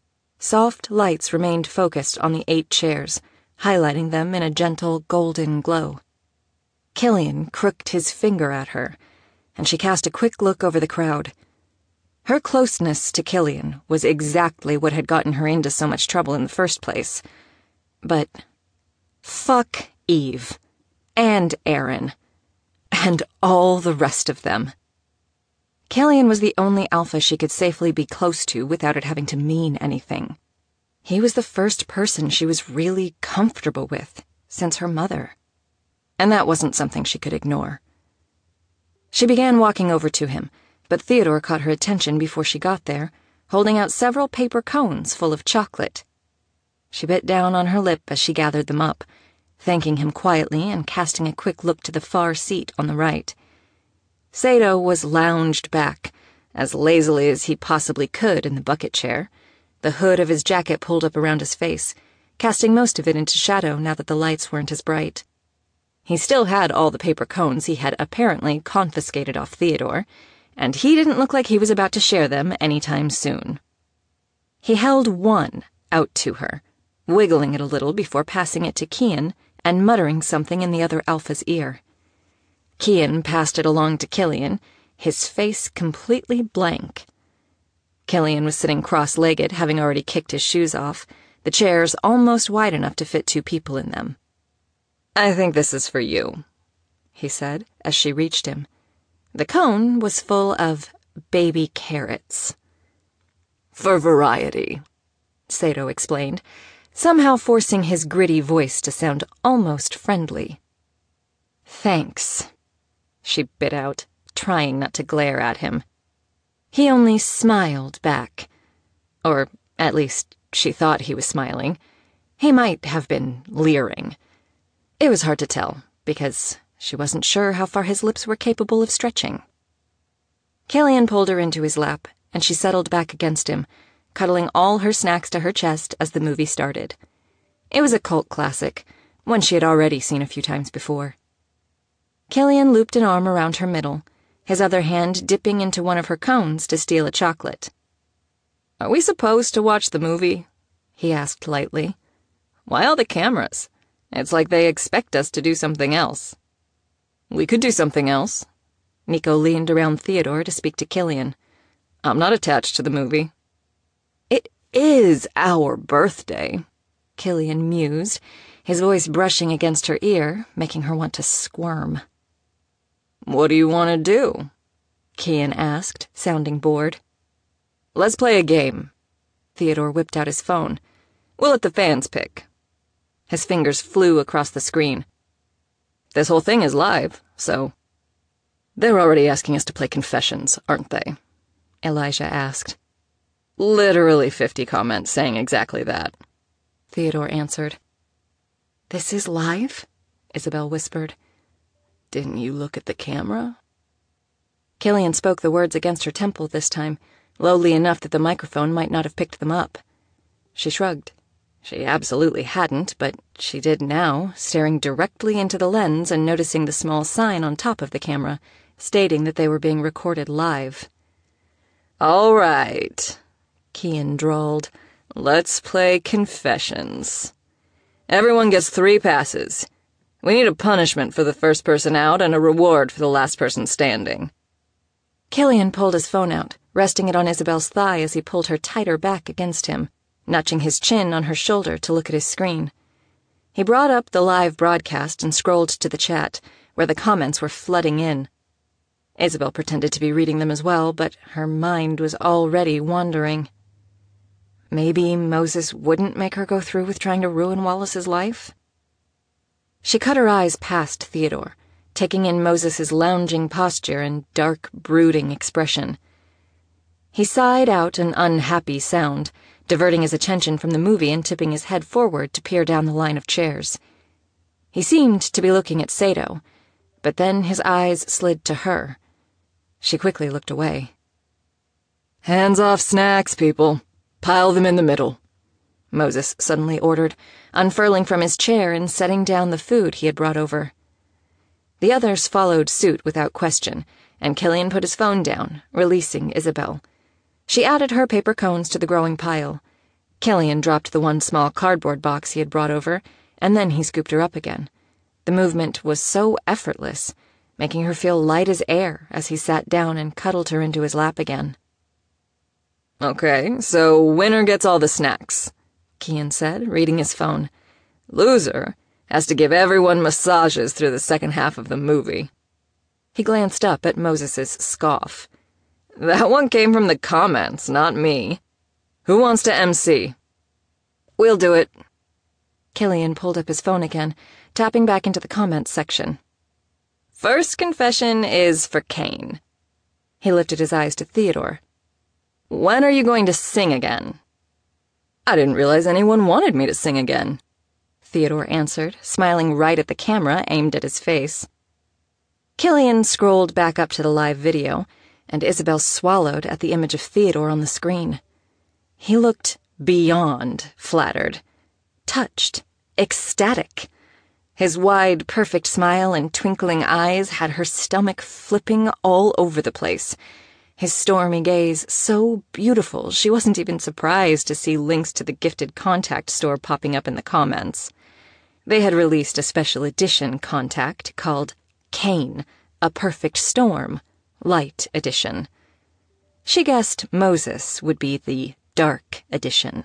Soft lights remained focused on the eight chairs, highlighting them in a gentle golden glow. Killian crooked his finger at her, and she cast a quick look over the crowd. Her closeness to Killian was exactly what had gotten her into so much trouble in the first place. But fuck Eve, and Aaron, and all the rest of them. Killian was the only alpha she could safely be close to without it having to mean anything. He was the first person she was really comfortable with since her mother. And that wasn't something she could ignore. She began walking over to him, but Theodore caught her attention before she got there, holding out several paper cones full of chocolate. She bit down on her lip as she gathered them up, thanking him quietly and casting a quick look to the far seat on the right. Sato was lounged back, as lazily as he possibly could in the bucket chair, the hood of his jacket pulled up around his face, casting most of it into shadow now that the lights weren't as bright. He still had all the paper cones he had apparently confiscated off Theodore, and he didn't look like he was about to share them anytime soon. He held one out to her, wiggling it a little before passing it to Kian and muttering something in the other alpha's ear. Kian passed it along to Killian, his face completely blank. Killian was sitting cross-legged, having already kicked his shoes off, the chairs almost wide enough to fit two people in them. "I think this is for you," he said, as she reached him. The cone was full of baby carrots. "For variety," Sato explained, somehow forcing his gritty voice to sound almost friendly. "Thanks," she bit out, trying not to glare at him. He only smiled back. Or, at least, she thought he was smiling. He might have been leering. It was hard to tell, because she wasn't sure how far his lips were capable of stretching. Killian pulled her into his lap, and she settled back against him, cuddling all her snacks to her chest as the movie started. It was a cult classic, one she had already seen a few times before. Killian looped an arm around her middle, his other hand dipping into one of her cones to steal a chocolate. "Are we supposed to watch the movie?" he asked lightly. "Why all the cameras? It's like they expect us to do something else." "We could do something else." Nico leaned around Theodore to speak to Killian. "I'm not attached to the movie." "It is our birthday," Killian mused, his voice brushing against her ear, making her want to squirm. "What do you want to do?" Kian asked, sounding bored. "Let's play a game." Theodore whipped out his phone. "We'll let the fans pick." His fingers flew across the screen. "This whole thing is live, so—" "They're already asking us to play confessions, aren't they?" Elijah asked. "Literally fifty comments saying exactly that," Theodore answered. "This is live?" Isabel whispered. "Didn't you look at the camera?" Killian spoke the words against her temple this time, lowly enough that the microphone might not have picked them up. She shrugged. She absolutely hadn't, but she did now, staring directly into the lens and noticing the small sign on top of the camera, stating that they were being recorded live. "All right," Kian drawled. "Let's play confessions. Everyone gets three passes. We need a punishment for the first person out and a reward for the last person standing." Killian pulled his phone out, resting it on Isabel's thigh as he pulled her tighter back against him, notching his chin on her shoulder to look at his screen. He brought up the live broadcast and scrolled to the chat, where the comments were flooding in. Isabel pretended to be reading them as well, but her mind was already wandering. Maybe Moses wouldn't make her go through with trying to ruin Wallace's life? She cut her eyes past Theodore, taking in Moses's lounging posture and dark, brooding expression. He sighed out an unhappy sound, diverting his attention from the movie and tipping his head forward to peer down the line of chairs. He seemed to be looking at Sato, but then his eyes slid to her. She quickly looked away. "Hands off snacks, people. Pile them in the middle," Moses suddenly ordered, unfurling from his chair and setting down the food he had brought over. The others followed suit without question, and Killian put his phone down, releasing Isabel. She added her paper cones to the growing pile. Killian dropped the one small cardboard box he had brought over, and then he scooped her up again. The movement was so effortless, making her feel light as air as he sat down and cuddled her into his lap again. "Okay, so winner gets all the snacks," Kian said, reading his phone. "Loser has to give everyone massages through the second half of the movie." He glanced up at Moses's scoff. "That one came from the comments, not me. Who wants to M C?" "We'll do it." Killian pulled up his phone again, tapping back into the comments section. "First confession is for Kane." He lifted his eyes to Theodore. "When are you going to sing again?" "I didn't realize anyone wanted me to sing again," Theodore answered, smiling right at the camera aimed at his face. Killian scrolled back up to the live video, and Isabel swallowed at the image of Theodore on the screen. He looked beyond flattered, touched, ecstatic. His wide, perfect smile and twinkling eyes had her stomach flipping all over the place. His stormy gaze so beautiful she wasn't even surprised to see links to the Gifted Contact store popping up in the comments. They had released a special edition Contact called Kane, A Perfect Storm, Light Edition. She guessed Moses would be the dark edition.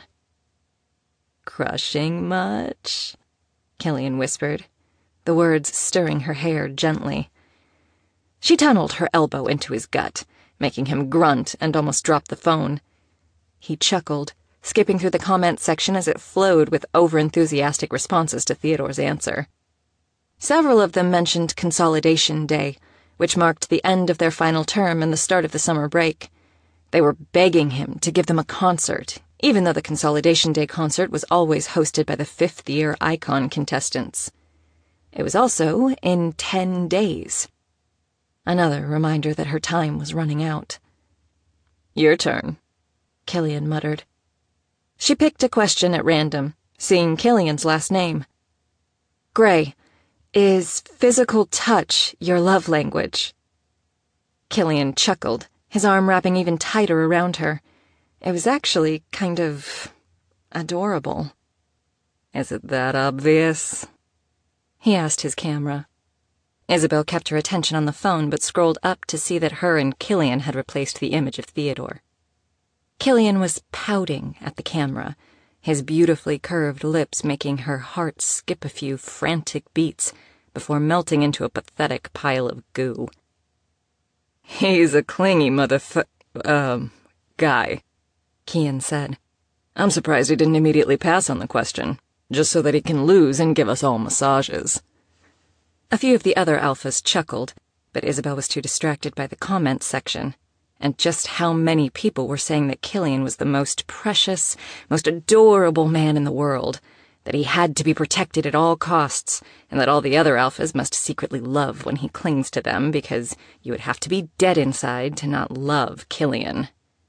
"Crushing much?" Killian whispered, the words stirring her hair gently. She tunneled her elbow into his gut, making him grunt and almost drop the phone. He chuckled, skipping through the comment section as it flowed with over-enthusiastic responses to Theodore's answer. Several of them mentioned Consolidation Day, which marked the end of their final term and the start of the summer break. They were begging him to give them a concert, even though the Consolidation Day concert was always hosted by the fifth-year Icon contestants. It was also in ten days. Another reminder that her time was running out. "Your turn," Killian muttered. She picked a question at random, seeing Killian's last name. "Gray, is physical touch your love language?" Killian chuckled, his arm wrapping even tighter around her. It was actually kind of adorable. "Is it that obvious?" he asked his camera. Isabel kept her attention on the phone but scrolled up to see that her and Killian had replaced the image of Theodore. Killian was pouting at the camera, his beautifully curved lips making her heart skip a few frantic beats before melting into a pathetic pile of goo. "He's a clingy motherf- um, guy," Kian said. "I'm surprised he didn't immediately pass on the question, just so that he can lose and give us all massages." A few of the other alphas chuckled, but Isabel was too distracted by the comments section, and just how many people were saying that Killian was the most precious, most adorable man in the world, that he had to be protected at all costs, and that all the other alphas must secretly love when he clings to them because you would have to be dead inside to not love Killian.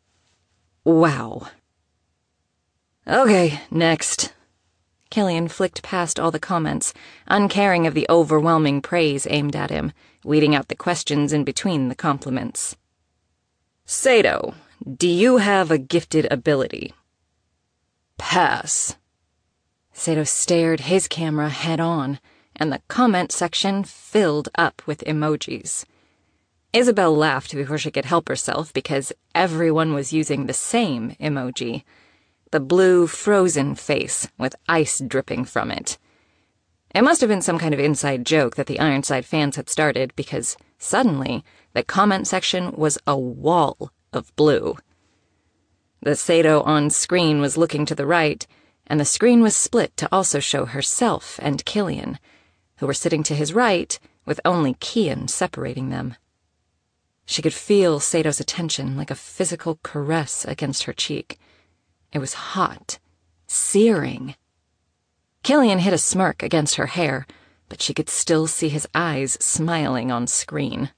Wow. "Okay, next." Killian flicked past all the comments, uncaring of the overwhelming praise aimed at him, weeding out the questions in between the compliments. "Sato, do you have a gifted ability?" "Pass." Sato stared his camera head-on, and the comment section filled up with emojis. Isabel laughed before she could help herself because everyone was using the same emoji. The blue, frozen face with ice dripping from it. It must have been some kind of inside joke that the Ironside fans had started because, suddenly, the comment section was a wall of blue. The Sato on screen was looking to the right, and the screen was split to also show herself and Killian, who were sitting to his right with only Kian separating them. She could feel Sato's attention like a physical caress against her cheek. It was hot, searing. Killian hid a smirk against her hair, but she could still see his eyes smiling on screen.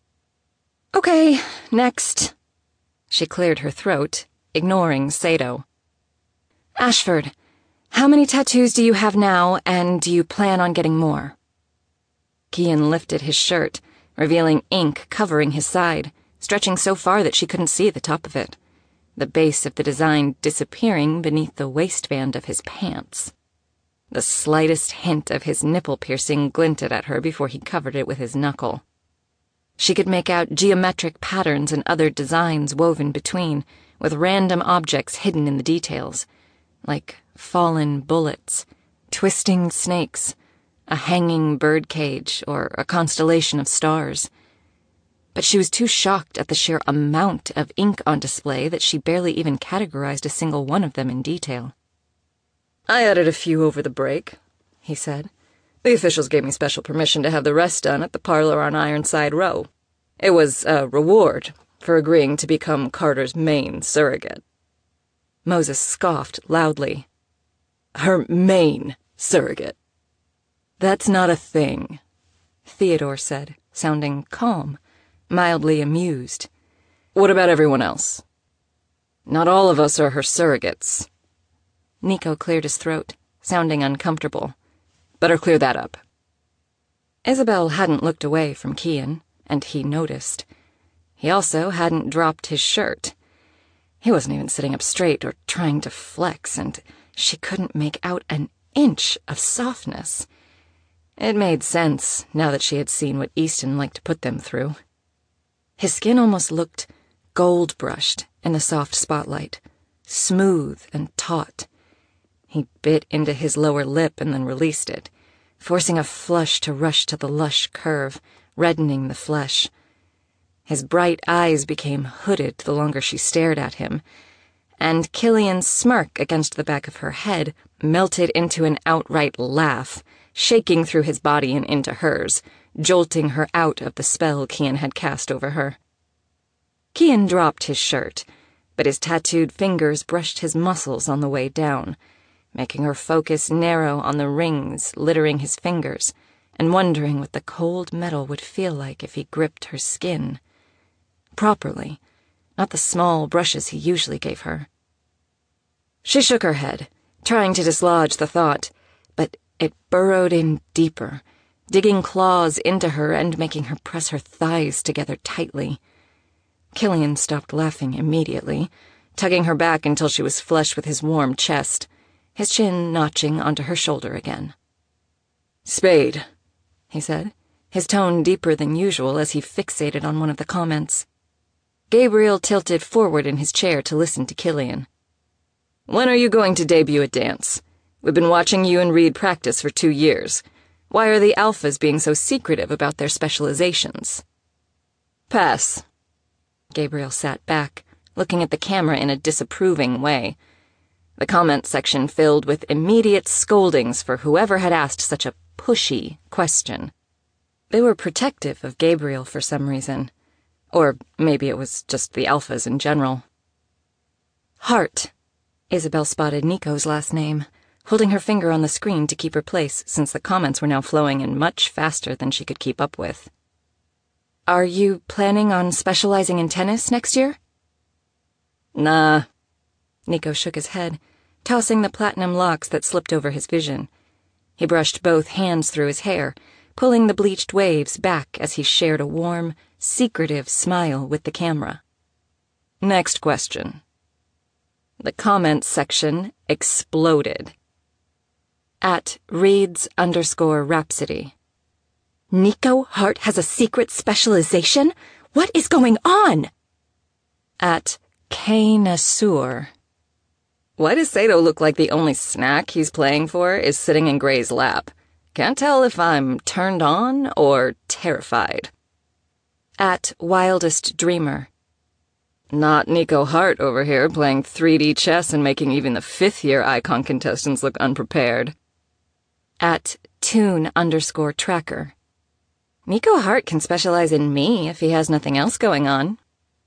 "Okay, next." She cleared her throat, ignoring Sato. "Ashford, how many tattoos do you have now, and do you plan on getting more?" Kian lifted his shirt, revealing ink covering his side, stretching so far that she couldn't see the top of it, the base of the design disappearing beneath the waistband of his pants. The slightest hint of his nipple piercing glinted at her before he covered it with his knuckle. She could make out geometric patterns and other designs woven between, with random objects hidden in the details, like fallen bullets, twisting snakes, a hanging birdcage, or a constellation of stars. But she was too shocked at the sheer amount of ink on display that she barely even categorized a single one of them in detail. "I added a few over the break," he said. "The officials gave me special permission to have the rest done at the parlor on Ironside Row. It was a reward for agreeing to become Carter's main surrogate." Moses scoffed loudly. "Her main surrogate." "That's not a thing," Theodore said, sounding calm, mildly amused. "What about everyone else?" "Not all of us are her surrogates." Nico cleared his throat, sounding uncomfortable. "Better clear that up." Isabel hadn't looked away from Kian, and he noticed. He also hadn't dropped his shirt. He wasn't even sitting up straight or trying to flex, and she couldn't make out an inch of softness. It made sense, now that she had seen what Easton liked to put them through. His skin almost looked gold-brushed in the soft spotlight, smooth and taut. He bit into his lower lip and then released it, forcing a flush to rush to the lush curve, reddening the flesh. His bright eyes became hooded the longer she stared at him, and Killian's smirk against the back of her head melted into an outright laugh, shaking through his body and into hers, jolting her out of the spell Kian had cast over her. Kian dropped his shirt, but his tattooed fingers brushed his muscles on the way down, making her focus narrow on the rings littering his fingers and wondering what the cold metal would feel like if he gripped her skin. Properly, not the small brushes he usually gave her. She shook her head, trying to dislodge the thought, but it burrowed in deeper, digging claws into her and making her press her thighs together tightly. Killian stopped laughing immediately, tugging her back until she was flush with his warm chest, his chin notching onto her shoulder again. "Spade," he said, his tone deeper than usual as he fixated on one of the comments. Gabriel tilted forward in his chair to listen to Killian. "When are you going to debut a dance? We've been watching you and Reed practice for two years. Why are the alphas being so secretive about their specializations?" "Pass." Gabriel sat back, looking at the camera in a disapproving way. The comment section filled with immediate scoldings for whoever had asked such a pushy question. They were protective of Gabriel for some reason. Or maybe it was just the alphas in general. Hart. Isabel spotted Nico's last name, holding her finger on the screen to keep her place since the comments were now flowing in much faster than she could keep up with. "Are you planning on specializing in tennis next year?" "Nah." Nico shook his head, tossing the platinum locks that slipped over his vision. He brushed both hands through his hair, pulling the bleached waves back as he shared a warm, secretive smile with the camera. "Next question." The comments section exploded. At Reed's underscore Rhapsody. "Nico Hart has a secret specialization? What is going on?" At K-Nasur. "Why does Sato look like the only snack he's playing for is sitting in Gray's lap? Can't tell if I'm turned on or terrified." At Wildest Dreamer. "Not Nico Hart over here playing three D chess and making even the fifth-year icon contestants look unprepared." At Tune underscore Tracker. "Nico Hart can specialize in me if he has nothing else going on."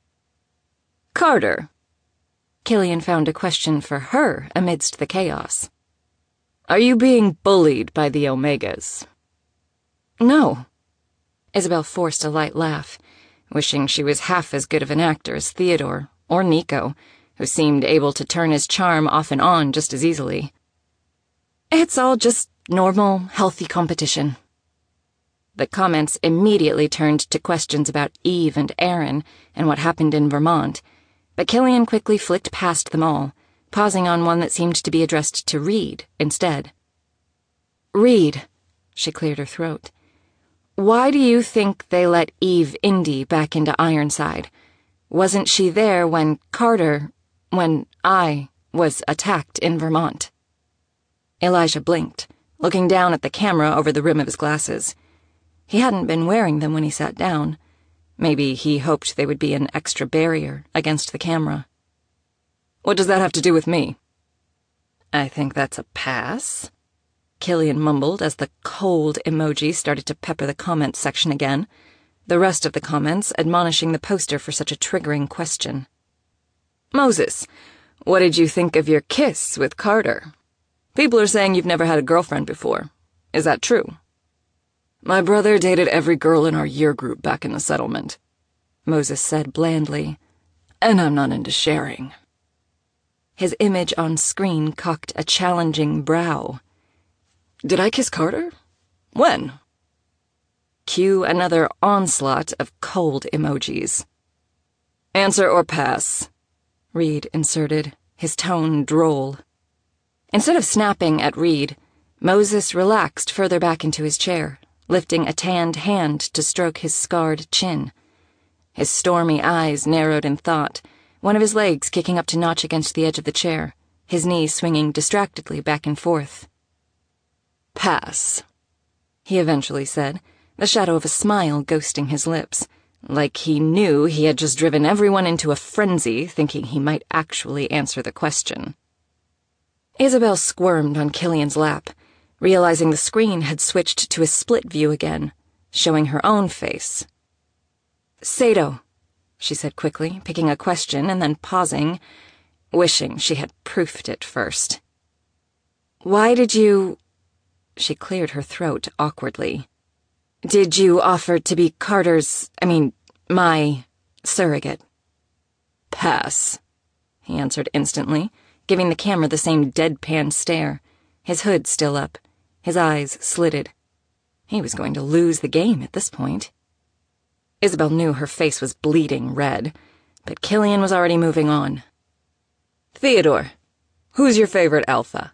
Carter. Killian found a question for her amidst the chaos. "Are you being bullied by the Omegas?" "No." Isabel forced a light laugh, wishing she was half as good of an actor as Theodore, or Nico, who seemed able to turn his charm off and on just as easily. "It's all just normal, healthy competition." The comments immediately turned to questions about Eve and Aaron and what happened in Vermont, but Killian quickly flicked past them all, pausing on one that seemed to be addressed to Reed instead. "Reed," she cleared her throat, "why do you think they let Eve Indy back into Ironside? Wasn't she there when Carter, when I, was attacked in Vermont?" Elijah blinked, looking down at the camera over the rim of his glasses. He hadn't been wearing them when he sat down. Maybe he hoped they would be an extra barrier against the camera. "What does that have to do with me?" "I think that's a pass," Killian mumbled as the cold emoji started to pepper the comments section again, the rest of the comments admonishing the poster for such a triggering question. "Moses, what did you think of your kiss with Carter? People are saying you've never had a girlfriend before. Is that true?" "My brother dated every girl in our year group back in the settlement," Moses said blandly, "and I'm not into sharing." His image on screen cocked a challenging brow. "Did I kiss Carter? When?" Cue another onslaught of cold emojis. "Answer or pass," Reed inserted, his tone droll. Instead of snapping at Reed, Moses relaxed further back into his chair, lifting a tanned hand to stroke his scarred chin. His stormy eyes narrowed in thought, one of his legs kicking up to notch against the edge of the chair, his knees swinging distractedly back and forth. Pass, he eventually said, the shadow of a smile ghosting his lips, like he knew he had just driven everyone into a frenzy thinking he might actually answer the question. Isabel squirmed on Killian's lap, realizing the screen had switched to a split view again, showing her own face. Sato, she said quickly, picking a question and then pausing, wishing she had proofed it first. Why did you... She cleared her throat awkwardly. Did you offer to be Carter's, I mean, my, surrogate? Pass, he answered instantly, giving the camera the same deadpan stare, his hood still up, his eyes slitted. He was going to lose the game at this point. Isabel knew her face was bleeding red, but Killian was already moving on. Theodore, who's your favorite alpha?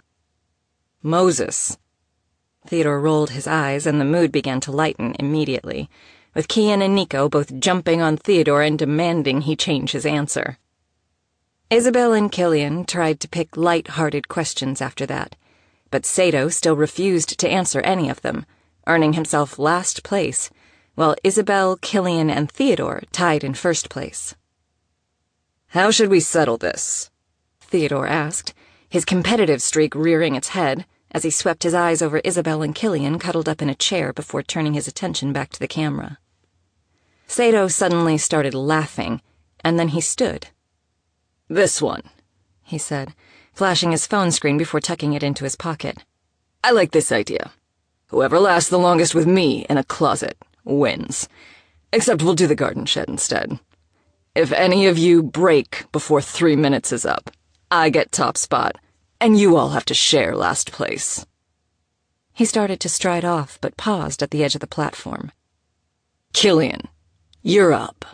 Moses. Theodore rolled his eyes, and the mood began to lighten immediately, with Kian and Nico both jumping on Theodore and demanding he change his answer. Isabel and Killian tried to pick light-hearted questions after that, but Sato still refused to answer any of them, earning himself last place, while Isabel, Killian, and Theodore tied in first place. How should we settle this? Theodore asked, his competitive streak rearing its head, as he swept his eyes over Isabel and Killian cuddled up in a chair before turning his attention back to the camera. Sato suddenly started laughing, and then he stood. This one, he said, flashing his phone screen before tucking it into his pocket. I like this idea. Whoever lasts the longest with me in a closet wins. Except we'll do the garden shed instead. If any of you break before three minutes is up, I get top spot, and you all have to share last place. He started to stride off, but paused at the edge of the platform. Killian, you're up.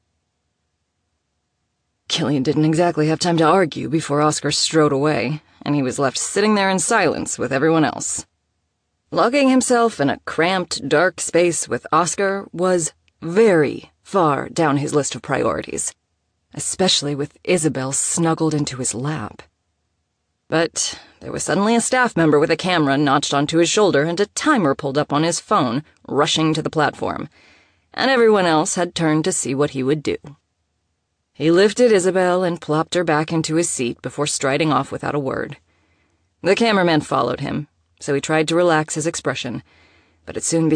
Killian didn't exactly have time to argue before Oscar strode away, and he was left sitting there in silence with everyone else. Locking himself in a cramped, dark space with Oscar was very far down his list of priorities, especially with Isabel snuggled into his lap. But there was suddenly a staff member with a camera notched onto his shoulder and a timer pulled up on his phone, rushing to the platform, and everyone else had turned to see what he would do. He lifted Isabel and plopped her back into his seat before striding off without a word. The cameraman followed him, so he tried to relax his expression, but it soon became